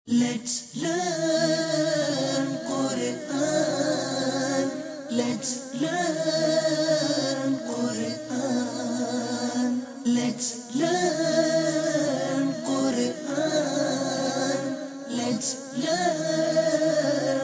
Let's learn Quran. Let's learn Quran. Let's learn Quran. Let's learn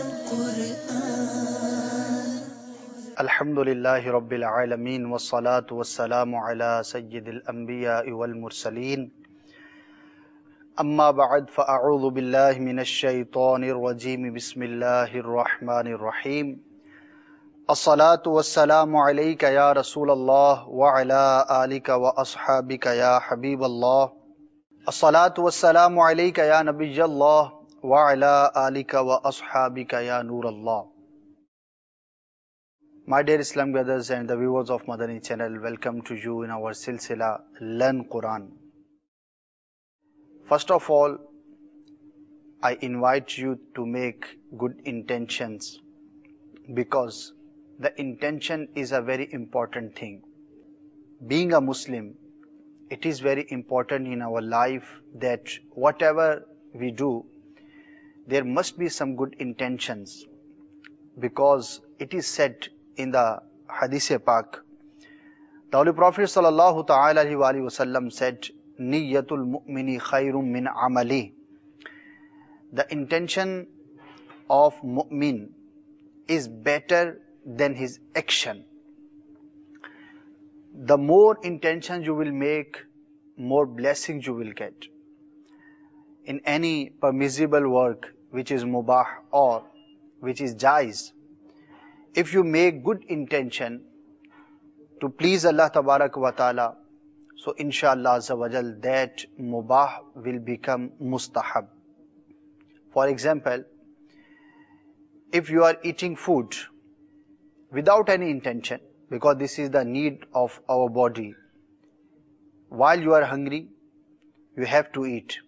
Quran. Alhamdulillahi Rabbil Alameen wassalatu wassalamu ala Sayyidil Anbiya wal Mursaleen. Amma ba'd fa'a'udhu billahi minash shaitanir rajeem. Bismillahir Rahmanir Rahim. As-salatu wassalamu alayka ya Rasulallah wa ala alika wa ashabika ya Habiballah. As-salatu wassalamu alayka ya Nabiyallah wa ala alika wa ashabika ya Nurallah. My dear Islam brothers and the viewers of Madani channel, welcome to you in our silsila Learn Quran. First of all, I invite you to make good intentions, because the intention is a very important thing. Being a Muslim, it is very important in our life that whatever we do, there must be some good intentions, because it is said in the Hadith Pak, the Holy Prophet sallallahu ta'ala alaihi wasallam said, Niyyatul mu'mini khairum min amali. The intention of mu'min is better than his action. The more intentions you will make, more blessings you will get. In any permissible work which is mubah or which is jaiz, if you make good intention to please Allah Tabarak wa Ta'ala, so inshallah Azza wa Jal, that mubah will become mustahab. For example, if you are eating food without any intention, because this is the need of our body, while you are hungry, you have to eat.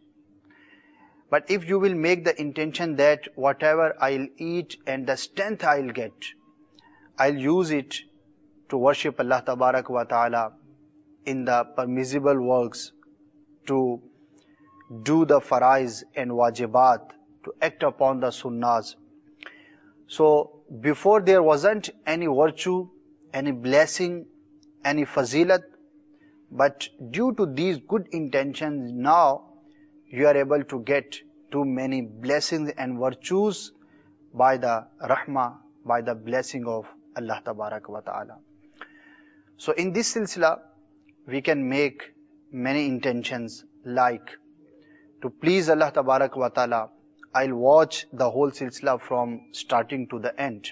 But if you will make the intention that whatever I'll eat and the strength I'll get, I'll use it to worship Allah Tabarak wa Ta'ala in the permissible works, to do the farais and wajibat, to act upon the sunnahs. So before there wasn't any virtue, any blessing, any fazilat, but due to these good intentions, now you are able to get too many blessings and virtues by the rahmah, by the blessing of Allah Tabarak wa Ta'ala. So in this silsila, we can make many intentions, like to please Allah Tabarak wa Ta'ala. I'll watch the whole silsila from starting to the end.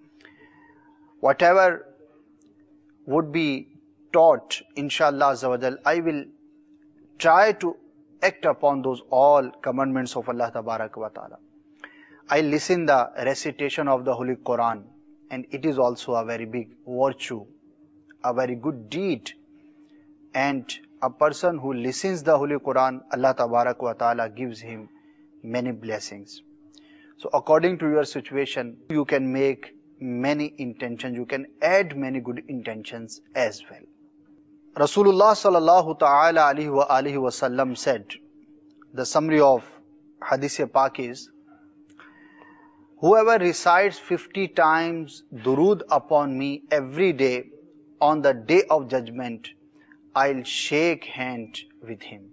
Whatever would be taught, inshallah Azza wa Jal, I will try to act upon those all commandments of Allah Tabarak wa Ta'ala. I listen the recitation of the Holy Quran, and it is also a very big virtue, a very good deed. And a person who listens the Holy Quran, Allah Tabarak wa Ta'ala gives him many blessings. So according to your situation, you can make many intentions, you can add many good intentions as well. Rasulullah sallallahu ta'ala alaihi wasallam said, the summary of Hadith Pak is, whoever recites 50 times durood upon me every day, on the day of judgment, I'll shake hand with him.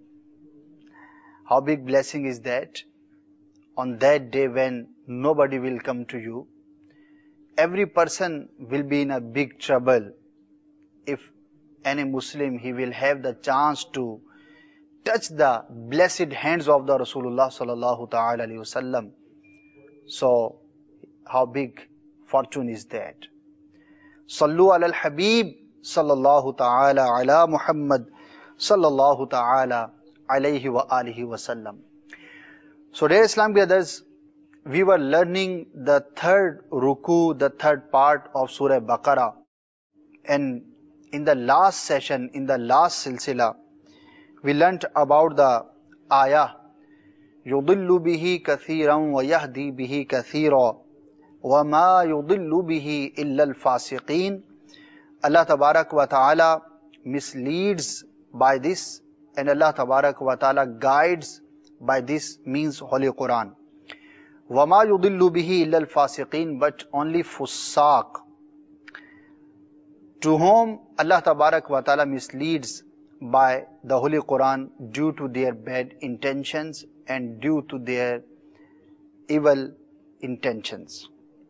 How big blessing is that? On that day when nobody will come to you, every person will be in a big trouble. If any Muslim, he will have the chance to touch the blessed hands of the Rasulullah sallallahu ta'ala alayhi wasallam. So, how big fortune is that? Sallu ala al-Habib sallallahu ta'ala ala Muhammad sallallahu ta'ala alayhi wa alihi wasallam. So dear Islam brothers, we were learning the third ruku, the third part of Surah Baqarah. And in the last session, in the last silsila, we learnt about the ayah, يُضِلُّ بِهِ كَثِيرًا وَيَهْدِي بِهِ كَثِيرًا وَمَا يُضِلُّ بِهِ إِلَّا الْفَاسِقِينَ. Allah Tabarak wa Ta'ala misleads by this, and Allah Tabarak wa Ta'ala guides by this means Holy Quran. وَمَا يُضِلُّ بِهِ إِلَّا الْفَاسِقِينَ, but only fusaq, to whom Allah Tabarak wa Ta'ala misleads by the Holy Quran due to their bad intentions and due to their evil intentions.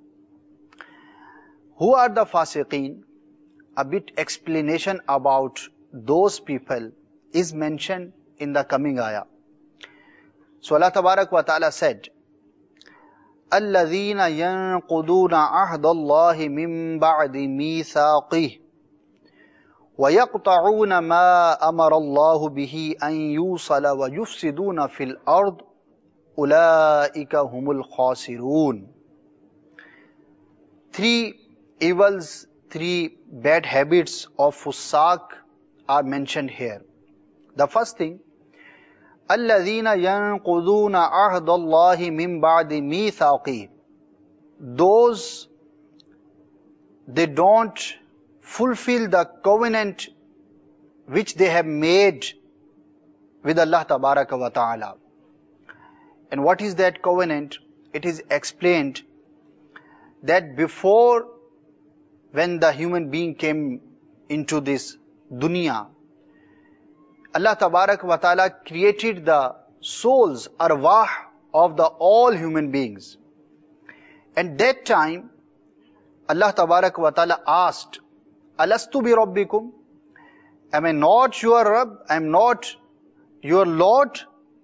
Who are the fasiqeen? A bit explanation about those people is mentioned in the coming ayah. So Allah Tabarak wa Ta'ala said, الَّذِينَ يَنْقُضُونَ عَهْدَ اللَّهِ مِنْ بَعْدِ مِيثَاقِهِ وَيَقْطَعُونَ مَا أَمَرَ اللَّهُ بِهِ أَنْ يُوصَلَ وَيُفْسِدُونَ فِي الْأَرْضِ أُولَئِكَ هُمُ الْخَاسِرُونَ. Three evils, three bad habits of fusaq are mentioned here. The first thing, الَّذِينَ يَنْقُضُونَ عَهْدَ اللَّهِ مِنْ بَعْدِ مِيثَاقِهِ. Those, they don't fulfill the covenant which they have made with Allah Tabaraka wa Ta'ala. And what is that covenant? It is explained that before, when the human being came into this dunya, Allah Tabarak wa Ta'ala created the souls, arwah of the all human beings. And that time, Allah Tabarak wa Ta'ala asked, Alastu bi Rabbikum? Am I not your Rabb? I am not your Lord?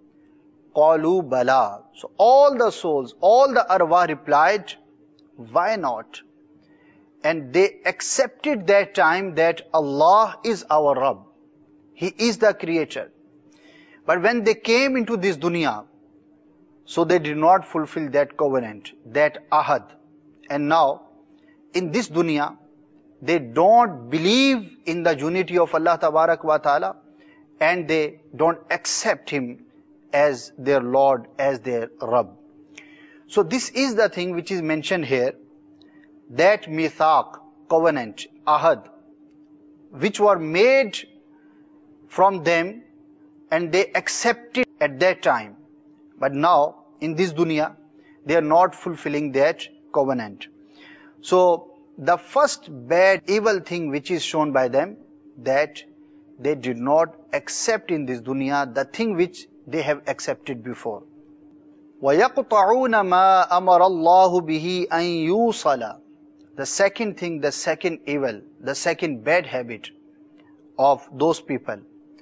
Qalu bala. So all the souls, all the arwah replied, why not? And they accepted that time that Allah is our Rabb. He is the creator. But when they came into this dunya, so they did not fulfill that covenant, that ahad. And now, in this dunya, they don't believe in the unity of Allah Tabarak wa Ta'ala, and they don't accept Him as their Lord, as their Rabb. So this is the thing which is mentioned here, that mithaq, covenant, ahad, which were made from them and they accepted at that time. But now, in this dunya, they are not fulfilling that covenant. So, the first bad, evil thing which is shown by them, that they did not accept in this dunya the thing which they have accepted before. وَيَقْطَعُونَ مَا أَمَرَ اللَّهُ بِهِ أَنْ يُوصَلَ. The second thing, the second evil, the second bad habit of those people,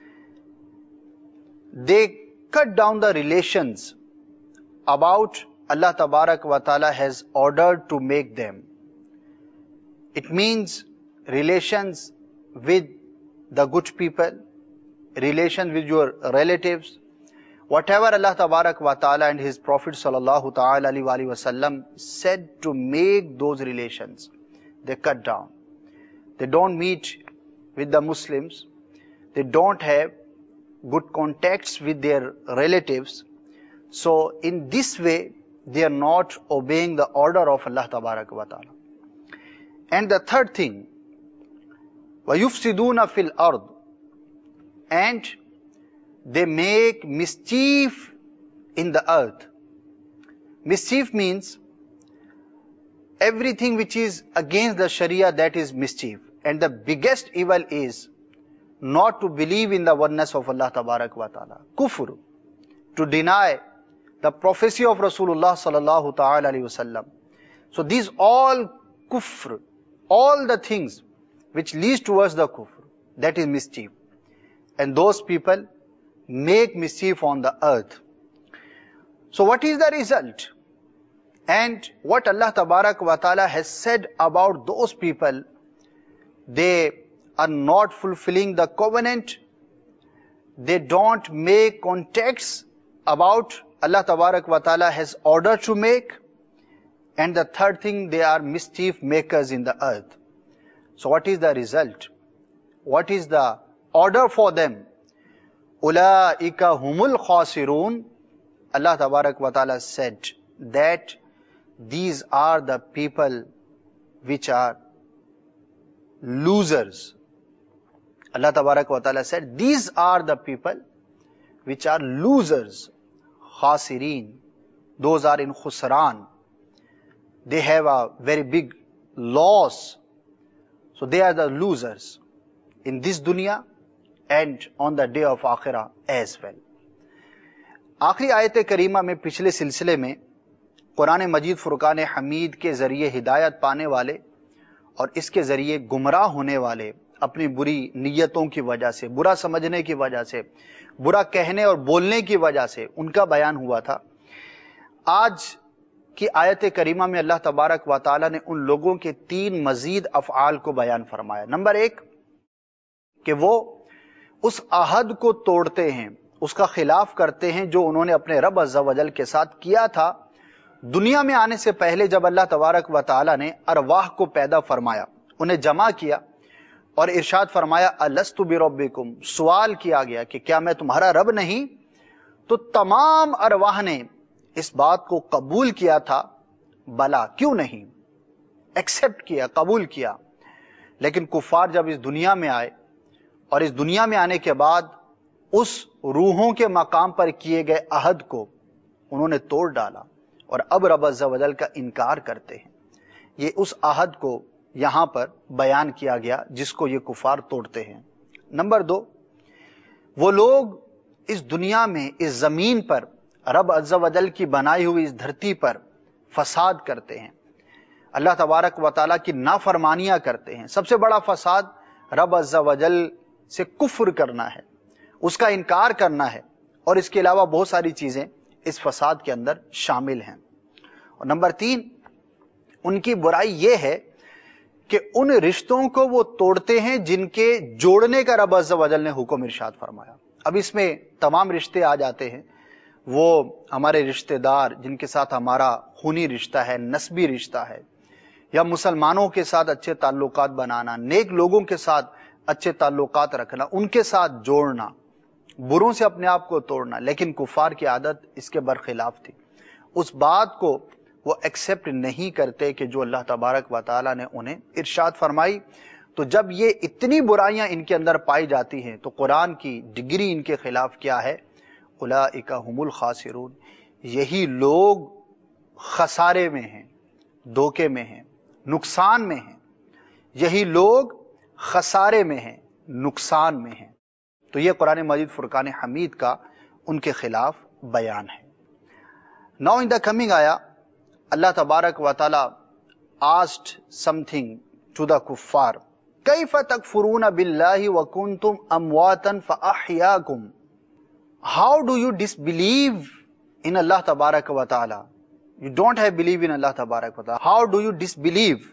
they cut down the relations about Allah Tabarak wa Ta'ala has ordered to make them. It means relations with the good people, relations with your relatives, whatever Allah Tabarak wa Ta'ala and His Prophet Sallallahu Ta'ala Alaihi Wasallam said to make those relations, they cut down. They don't meet with the Muslims. They don't have good contacts with their relatives. So in this way, they are not obeying the order of Allah Tabarak wa Ta'ala. And the third thing, وَيُفْسِدُونَ فِي الْأَرْضِ, and they make mischief in the earth. Mischief means everything which is against the Sharia, that is mischief. And the biggest evil is not to believe in the oneness of Allah Tabarak wa Ta'ala. Kufr, to deny the prophecy of Rasulullah Sallallahu Ta'ala Alaihi Wasallam. So these all kufr, all the things which leads towards the kufr, that is mischief. And those people make mischief on the earth. So what is the result? And what Allah Tabarak wa Ta'ala has said about those people, they are not fulfilling the covenant, they don't make contacts about Allah Tabarak wa Ta'ala has ordered to make, and the third thing, they are mischief makers in the earth. So what is the result? What is the order for them? Ulaika humul khasirun. Allah Tabarak wa Ta'ala said that these are the people which are losers. Allah Tabarak wa Ta'ala said these are the people which are losers. khasirin. Those are in khusran. They have a very big loss. So they are the losers in this dunya and on the day of akhirah as well. آخری آیت کریمہ میں پچھلے سلسلے میں قرآن مجید فرقان حمید کے ذریعے ہدایت پانے والے اور اس کے ذریعے گمراہ ہونے والے اپنی بری نیتوں کی وجہ سے، برا سمجھنے کی وجہ سے، برا کہنے اور بولنے کی وجہ سے ان کا بیان ہوا تھا. آج کی آیت کریمہ میں اللہ تبارک و تعالی نے ان لوگوں کے 3 مزید افعال کو بیان فرمایا. نمبر 1 کہ وہ اس عہد کو توڑتے ہیں، اس کا خلاف کرتے ہیں جو انہوں نے اپنے رب عز و جل کے ساتھ کیا تھا دنیا میں آنے سے پہلے. جب اللہ تبارک و تعالی نے ارواح کو پیدا فرمایا، انہیں جمع کیا اور ارشاد فرمایا الست بربکم، سوال کیا گیا کہ کیا میں تمہارا رب نہیں؟ تو تمام ارواح نے اس بات کو قبول کیا تھا، بلا کیوں نہیں، ایکسپٹ کیا، قبول کیا. لیکن کفار جب اس دنیا میں آئے اور اس دنیا میں آنے کے بعد اس روحوں کے مقام پر کیے گئے عہد کو انہوں نے توڑ ڈالا اور اب رب عز و جل کا انکار کرتے ہیں. یہ اس عہد کو یہاں پر بیان کیا گیا جس کو یہ کفار توڑتے ہیں. نمبر 2 وہ لوگ اس دنیا میں اس زمین پر رب عز و جل کی بنائی ہوئی اس دھرتی پر فساد کرتے ہیں، اللہ تبارک و تعالیٰ کی نافرمانیاں کرتے ہیں. سب سے بڑا فساد رب عز و جل سے کفر کرنا ہے، اس کا انکار کرنا ہے، اور اس کے علاوہ بہت ساری چیزیں اس فساد کے اندر شامل ہیں. اور نمبر 3 ان کی برائی یہ ہے کہ ان رشتوں کو وہ توڑتے ہیں جن کے جوڑنے کا رب عز و جل نے حکم ارشاد فرمایا. اب اس میں تمام رشتے آ جاتے ہیں، وہ ہمارے رشتہ دار جن کے ساتھ ہمارا خونی رشتہ ہے، نسبی رشتہ ہے، یا مسلمانوں کے ساتھ اچھے تعلقات بنانا، نیک لوگوں کے ساتھ اچھے تعلقات رکھنا، ان کے ساتھ جوڑنا، بروں سے اپنے آپ کو توڑنا. لیکن کفار کی عادت اس کے برخلاف تھی. اس بات کو وہ ایکسپٹ نہیں کرتے کہ جو اللہ تبارک و تعالیٰ نے انہیں ارشاد فرمائی. تو جب یہ اتنی برائیاں ان کے اندر پائی جاتی ہیں تو قرآن کی ڈگری ان کے خلاف کیا ہے؟ اولئک هم الخاسرون، یہی لوگ خسارے میں ہیں، دھوکے میں ہیں، نقصان میں ہیں. یہی لوگ خسارے میں ہیں، نقصان میں ہیں. تو یہ قرآن مجید فرقان حمید کا ان کے خلاف بیان ہے. Now in the coming ayah, Allah Tabarak wa Ta'ala asked something to the kuffar. كَيْفَ تَكْفُرُونَ بِاللَّهِ وَكُنْتُمْ أَمْوَاتًا فَأَحْيَاكُمْ. How do you disbelieve in Allah Tabarak wa Ta'ala? You don't have belief in Allah Tabarak wa Ta'ala. How do you disbelieve?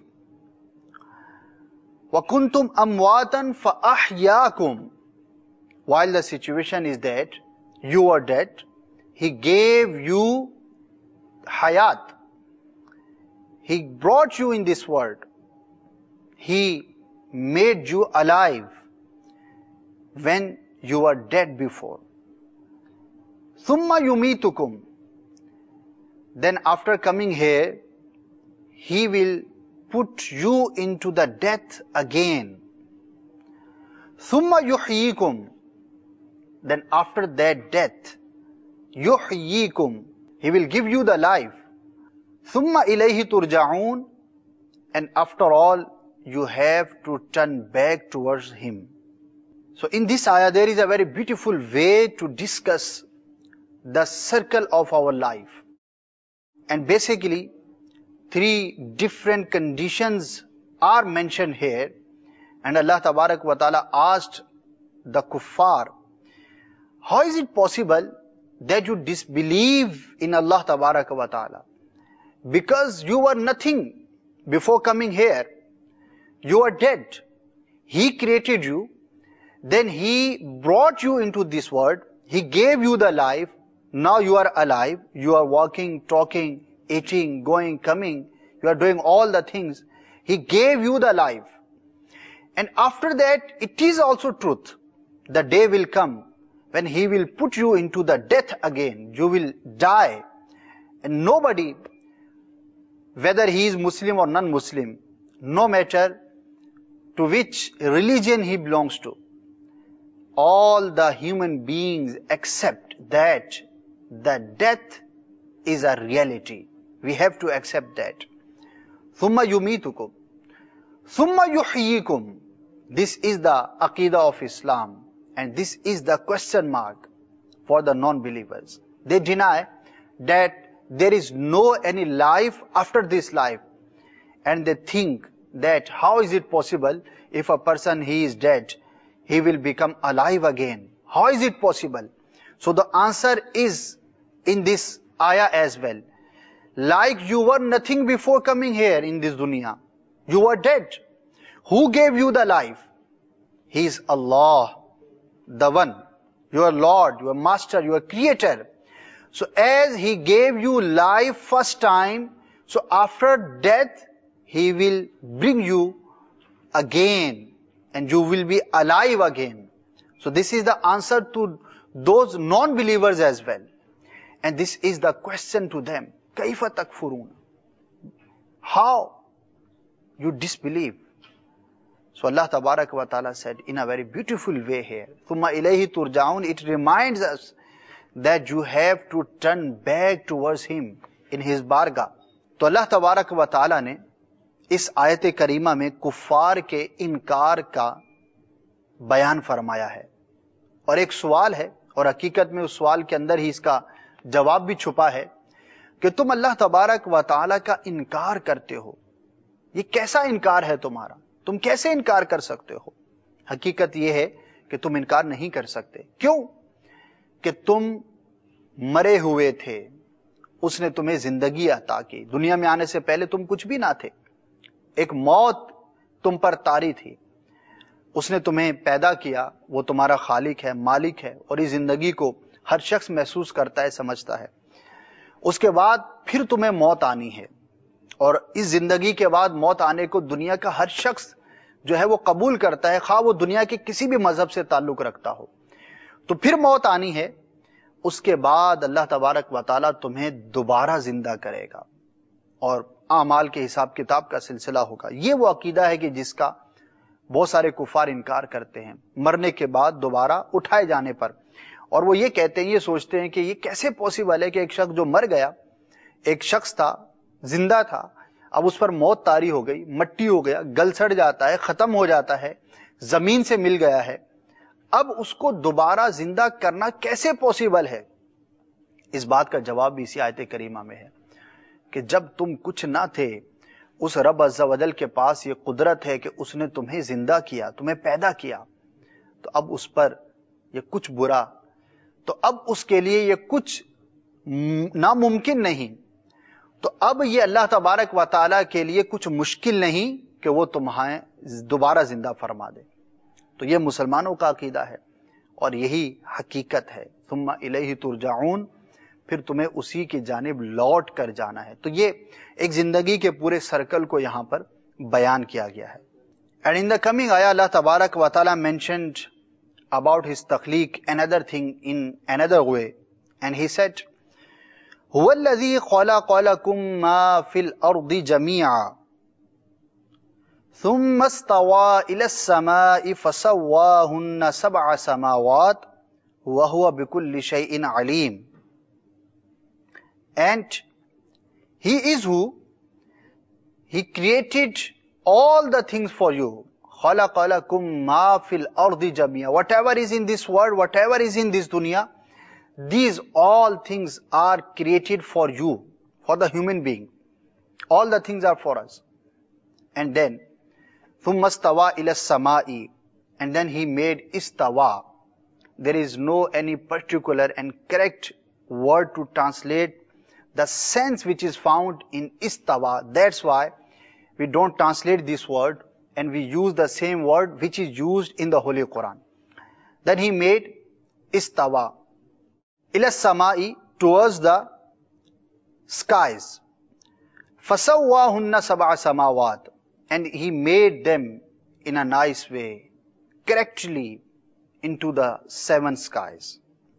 وَكُنْتُمْ أَمْوَاتًا فَأَحْيَاكُمْ. While the situation is that you are dead, He gave you hayat. He brought you in this world. He made you alive when you were dead before. ثُمَّ يُمِيتُكُمْ. Then after coming here, He will put you into the death again. ثُمَّ يُحْيِيكُمْ. Then after that death, يُحْيِيكُمْ. He will give you the life. ثُمَّ إِلَيْهِ تُرْجَعُونَ. And after all, you have to turn back towards Him. So in this ayah, there is a very beautiful way to discuss the circle of our life. And basically, 3 different conditions are mentioned here. And Allah Tabarak wa Ta'ala asked the kuffar, how is it possible that you disbelieve in Allah Tabarak wa Ta'ala? Because you were nothing before coming here. You are dead. He created you. Then He brought you into this world. He gave you the life. Now you are alive. You are walking, talking, eating, going, coming. You are doing all the things. He gave you the life. And after that, it is also truth. The day will come when He will put you into the death again. You will die. And nobody, whether he is Muslim or non-Muslim, no matter to which religion he belongs to, all the human beings accept that that death is a reality. We have to accept that. Thumma yumitukum. Thumma yuhyikum. This is the Aqidah of Islam. And this is the question mark for the non-believers. They deny that there is no any life after this life. And they think that how is it possible if a person he is dead, he will become alive again? How is it possible? So the answer is in this ayah as well. Like you were nothing before coming here in this dunya. You were dead. Who gave you the life? He is Allah, the one, your Lord, your Master, your Creator. So as He gave you life first time, so after death, He will bring you again and you will be alive again. So this is the answer to those non-believers as well. And this is the question to them. كَيْفَ تَكْفُرُونَ? How you disbelieve? So Allah Tabarak wa Ta'ala said in a very beautiful way here, ثُمَّ إِلَيْهِ تُرْجَعُونَ. It reminds us that you have to turn back towards Him in His bargah. تو اللہ تبارک و تعالی نے اس آیت کریمہ میں کفار کے انکار کا بیان فرمایا ہے. اور ایک سوال ہے اور حقیقت میں اس سوال کے اندر ہی اس کا جواب بھی چھپا ہے کہ تم اللہ تبارک و تعالی کا انکار کرتے ہو. یہ کیسا انکار ہے تمہارا؟ تم کیسے انکار کر سکتے ہو؟ حقیقت یہ ہے کہ تم انکار نہیں کر سکتے. کیوں؟ کہ تم مرے ہوئے تھے. اس نے تمہیں زندگی عطا کی. دنیا میں آنے سے پہلے تم کچھ بھی نہ تھے. ایک موت تم پر طاری تھی. اس نے تمہیں پیدا کیا. وہ تمہارا خالق ہے، مالک ہے، اور اس زندگی کو ہر شخص محسوس کرتا ہے، سمجھتا ہے. اس کے بعد پھر تمہیں موت آنی ہے، اور اس زندگی کے بعد موت آنے کو دنیا کا ہر شخص جو ہے وہ قبول کرتا ہے، خواہ وہ دنیا کے کسی بھی مذہب سے تعلق رکھتا ہو. تو پھر موت آنی ہے. اس کے بعد اللہ تبارک و تعالیٰ تمہیں دوبارہ زندہ کرے گا اور اعمال کے حساب کتاب کا سلسلہ ہوگا. یہ وہ عقیدہ ہے کہ جس کا بہت سارے کفار انکار کرتے ہیں مرنے کے بعد دوبارہ اٹھائے جانے پر. اور وہ یہ کہتے ہیں، یہ سوچتے ہیں کہ یہ کیسے پوسیبل ہے کہ ایک شخص جو مر گیا، ایک شخص تھا، زندہ تھا، اب اس پر موت طاری ہو گئی، مٹی ہو گیا، گل سڑ جاتا ہے، ختم ہو جاتا ہے، زمین سے مل گیا ہے، اب اس کو دوبارہ زندہ کرنا کیسے پوسیبل ہے؟ اس بات کا جواب بھی اسی آیت کریمہ میں ہے کہ جب تم کچھ نہ تھے، اس رب عز و جل کے پاس یہ قدرت ہے کہ اس نے تمہیں زندہ کیا، تمہیں پیدا کیا. تو اب اس پر یہ کچھ برا، تو اب اس کے لیے یہ کچھ ناممکن نہیں. تو اب یہ اللہ تبارک و تعالیٰ کے لیے کچھ مشکل نہیں کہ وہ تمہیں دوبارہ زندہ فرما دے. تو یہ مسلمانوں کا عقیدہ ہے اور یہی حقیقت ہے. ثم الیہ ترجعون، پھر تمہیں اسی کی جانب لوٹ کر جانا ہے. تو یہ ایک زندگی کے پورے سرکل کو یہاں پر بیان کیا گیا ہے. اینڈ ان دا کمنگ آیا اللہ تبارک و تعالیٰ مینشنڈ about his تخلیق another thing in another way, and he said هو الذي خلق لكم ما في الأرض جميعا ثم استوى إلى السماء فسواهن 7 سماوات وهو بكل شيء عليم. And he is who? He created all the things for you. خَلَقَ لَكُمْ مَا فِي الْأَرْضِ جَمِيعًا. Whatever is in this world, whatever is in this dunya, these all things are created for you, for the human being. All the things are for us. And then, ثُمَّ اسْتَوَى إِلَى السَّمَاءِ. And then he made istawa. There is no any particular and correct word to translate the sense which is found in istawa. That's why we don't translate this word, and we use the same word which is used in the Holy Quran. Then he made istawa ila samai, towards the skies. Fasawwahunna 7 samawat, and he made them in a nice way, correctly into the 7 skies.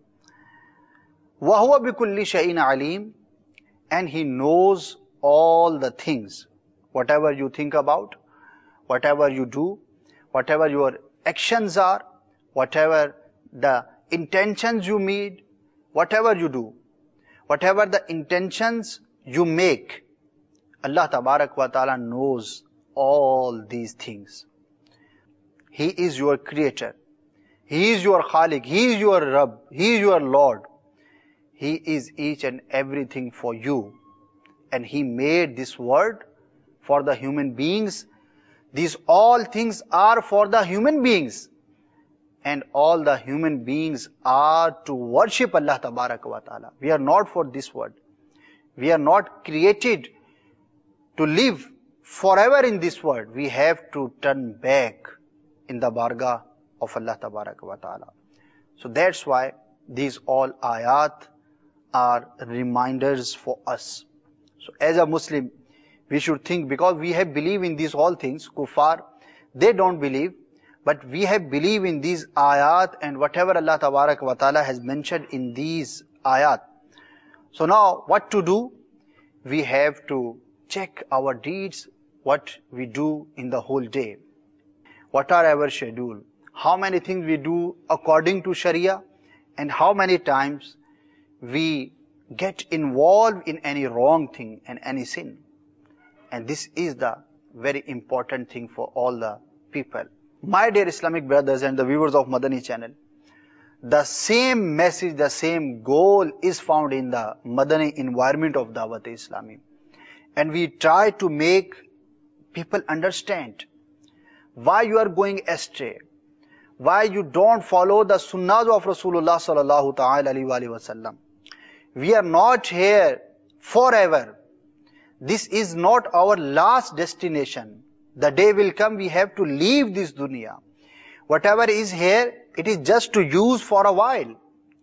Wa huwa bikulli shay'in alim, and he knows all the things. Whatever you think about, whatever you do, whatever your actions are, whatever the intentions you made, whatever you do, whatever the intentions you make, Allah Tabarak wa Ta'ala knows all these things. He is your creator. He is your Khaliq. He is your Rabb. He is your Lord. He is each and everything for you. And He made this world for the human beings. These all things are for the human beings. And all the human beings are to worship Allah Tabarak wa Ta'ala. We are not for this world. We are not created to live forever in this world. We have to turn back in the bargah of Allah Tabarak wa Ta'ala. So that's why these all ayat are reminders for us. So as a Muslim, we should think, because we have believed in these all things. Kuffar, they don't believe, but we have believed in these ayat and whatever Allah Tabarak wa Ta'ala has mentioned in these ayat. So now what to do? We have to check our deeds, what we do in the whole day. What are our schedule? How many things we do according to Sharia, and how many times we get involved in any wrong thing and any sin. And this is the very important thing for all the people. My dear Islamic brothers and the viewers of Madani channel, the same message, the same goal is found in the Madani environment of Dawat-e-Islami. And we try to make people understand why you are going astray, why you don't follow the sunnahs of Rasulullah sallallahu ta'ala alayhi wa sallam. We are not here forever. This is not our last destination. The day will come, we have to leave this dunya. Whatever is here, it is just to use for a while,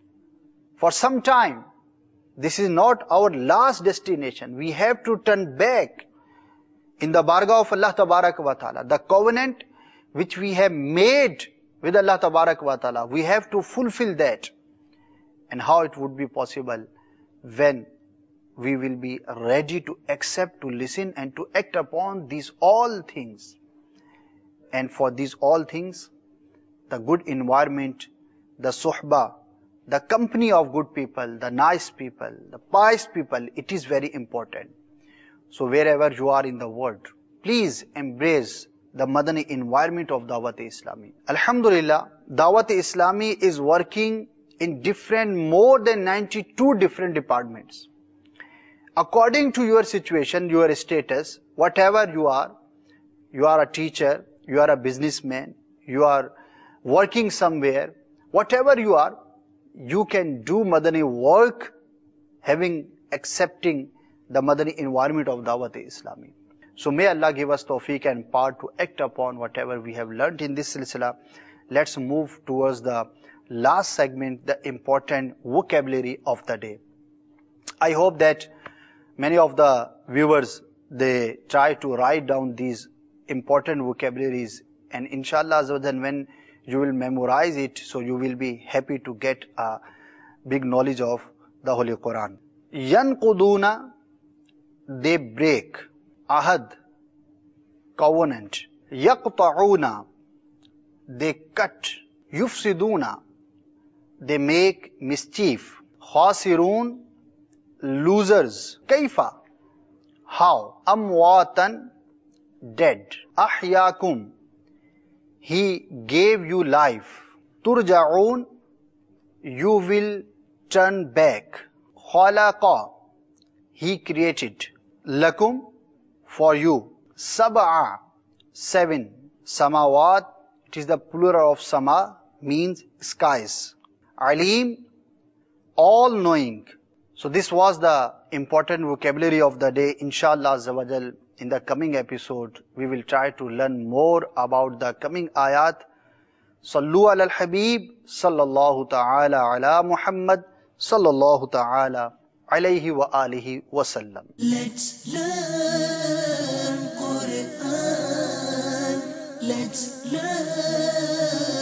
for some time. This is not our last destination. We have to turn back in the bargah of Allah Tabarak wa Ta'ala. The covenant which we have made with Allah Tabarak wa Ta'ala, we have to fulfill that. And how it would be possible? When we will be ready to accept, to listen and to act upon these all things. And for these all things, the good environment, the suhbah, the company of good people, the nice people, the pious people, it is very important. So wherever you are in the world, please embrace the Madani environment of Dawat-e-Islami. Alhamdulillah, Dawat-e-Islami is working in more than 92 different departments. According to your situation, your status, whatever you are a teacher, you are a businessman, you are working somewhere, whatever you are, you can do Madani work accepting the Madani environment of Dawat-e-Islami. So may Allah give us tawfiq and power to act upon whatever we have learnt in this silsila. Let's move towards the last segment, the important vocabulary of the day. I hope that many of the viewers, they try to write down these important vocabularies, and inshallah when you will memorize it, so you will be happy to get a big knowledge of the Holy Quran. Yanquduna, they break. Ahad, covenant. Yaqta'una, they cut. Yufsiduna, they make mischief. Khasirun, losers. Kaifa, how. Amwatan, dead. Ahyakum, He gave you life. Turja'un, you will turn back. Khalaqa, He created. Lakum, for you. Sab'a, 7. Samawat, it is the plural of sama, means skies. Alim, all knowing. So this was the important vocabulary of the day. Inshallah Azawajal, in the coming episode, we will try to learn more about the coming ayat. Sallu ala al-Habib, sallallahu ta'ala ala Muhammad, sallallahu ta'ala alayhi wa alihi wa sallam. Let's learn Quran. Let's learn